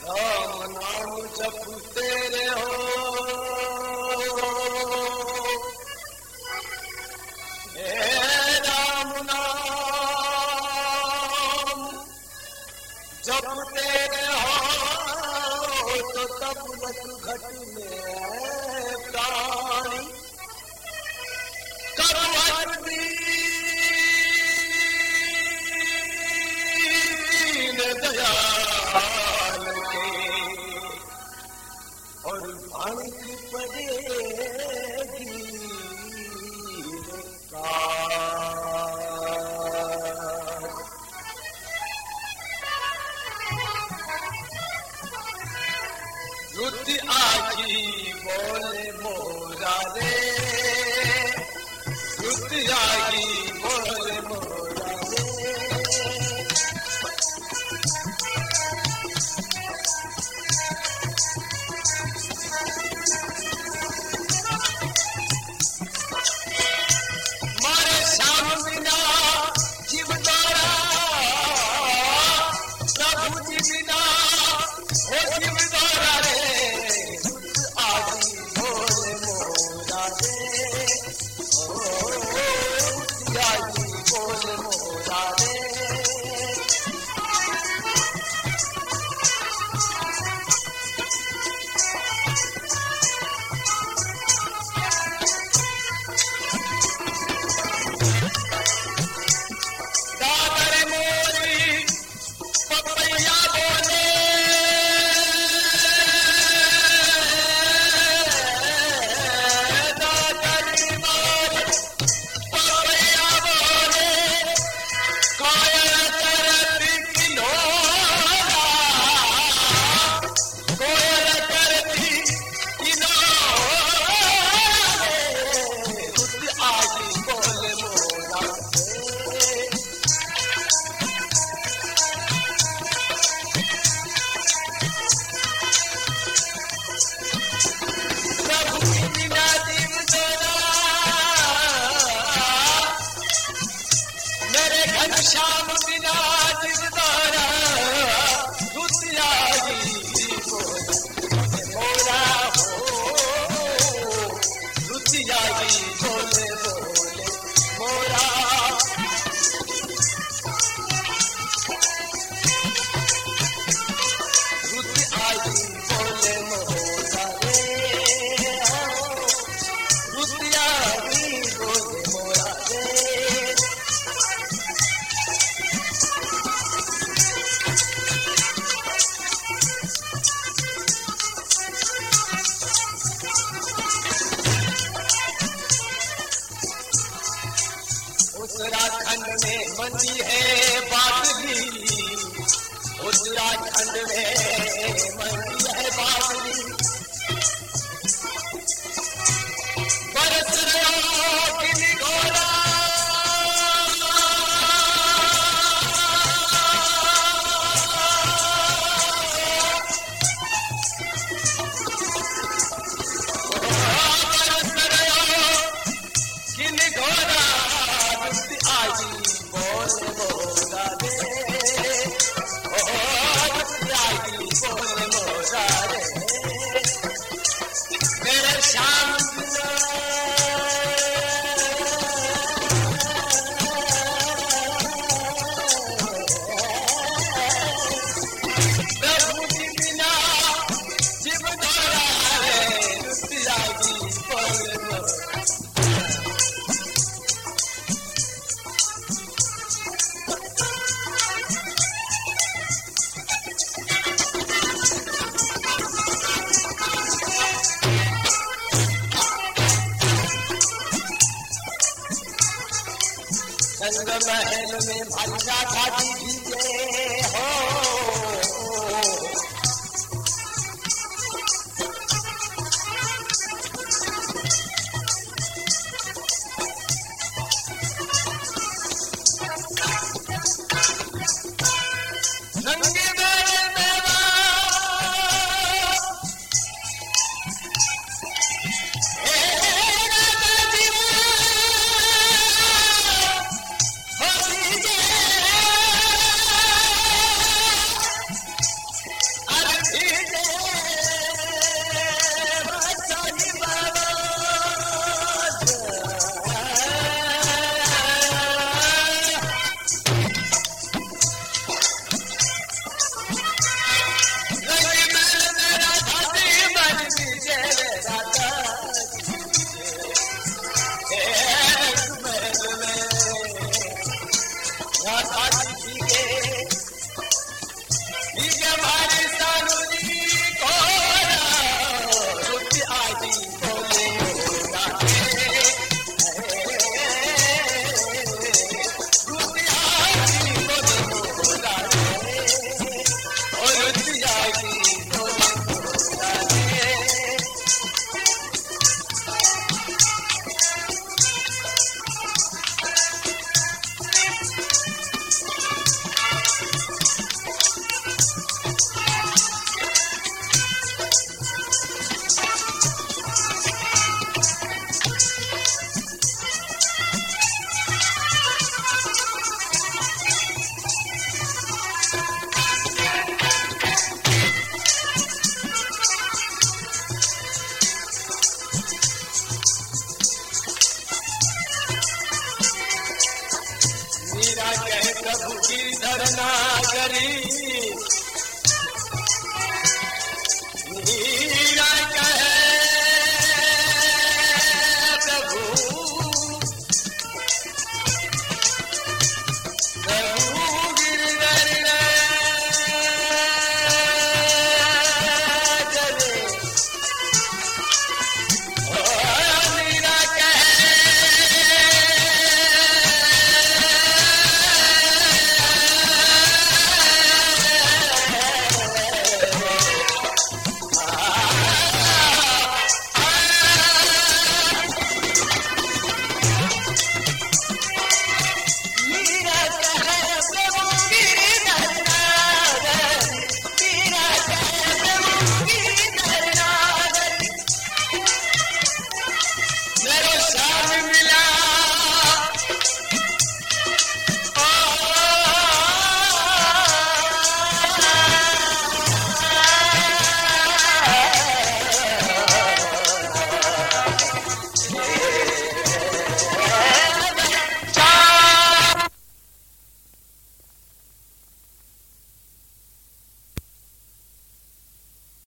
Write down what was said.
राम नाम जपते रहो, हे राम नाम जपते रहो तो तब लख घट में प्राणी करवट दीन दयाल के और भांग पड़ेगी रुत आजी बोले मोरा रे, रुत आजी बोले मोरा रे। मारे श्याम बिना जीव द्वारा, प्रभु जी बिना हो जीव द्वारा रे। आजी बोले मोरा रे, आजी बोले मोरा रे। दादर मोरी पपैया बोले, दादर मोरी पपैया बोले, कायल करती किनोरा, कोयल करती किनोरा रे। रुत आजी बोले मोरा रे। प्रभु की बिना जीव द्वारा, मेरे घनश्याम बिना जीव द्वारा। रुत आजी बोले मोरा हो, रुत आजी बोले बोले मोरा। रुत आजी बोले मोरा रे, रुत आजी बोले मोरा रे। उत्तराखंड में मंदी है बादली, उत्तराखंड में मंदी है बादली। बरस रहा किनी घोड़ा, बरस रहा किनी घोड़ा। रुत आजी बोले मोरा रे, रुत आजी बोले मोरा रे। मेरे श्याम बिना प्रभु जी बिना जीव द्वारा रे। रुत आजी बोले मोरा। संग महल में भंजा घाटी दीजिए हो, नंगे मेरे मेवा करी